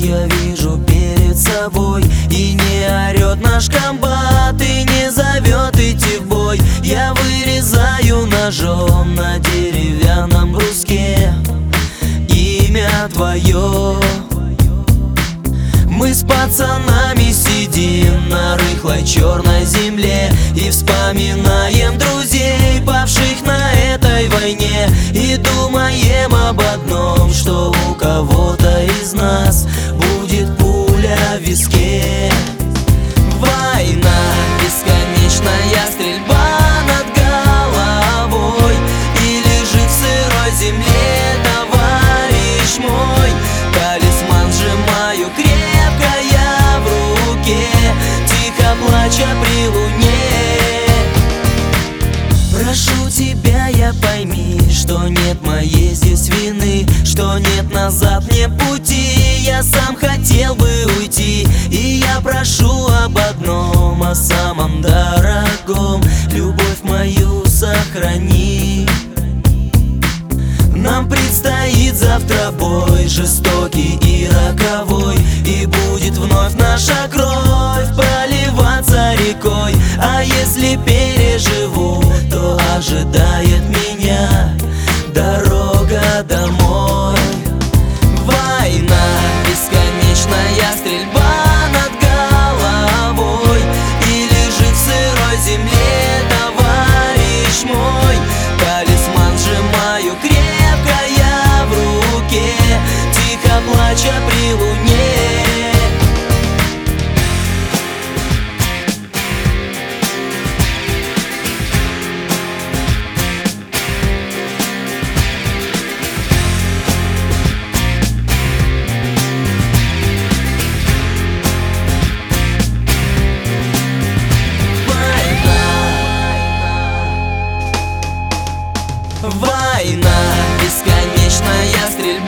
я вижу перед собой. И не орет наш комбат, и не зовет идти в бой. Я вырезаю ножом на деревянном бруске имя твое. Мы с пацанами сидим на рыхлой черной земле и вспоминаем друзей, павших на этой войне. И думаем об одном, что у кого-то из нас будет пуля в виске. Война, бесконечная стрельба над головой, и лежит в сырой земле товарищ мой. Талисман сжимаю крепко я в руке, тихо плача при луне. Прошу тебя, я пойми, что нет моей здесь вины, что нет назад мне пути. Я сам хотел бы уйти, и я прошу об одном, о самом дорогом: любовь мою сохрани. Нам предстоит завтра бой, жестокий и роковой, и будет вновь наша кровь проливаться рекой. А если переживу, то ожидает меня дорога домой. Война, бесконечная стрельба над головой, и лежит в сырой земле товарищ мой. Талисман сжимаю крепко я в руке, тихо плача при луне. Война, бесконечная стрельба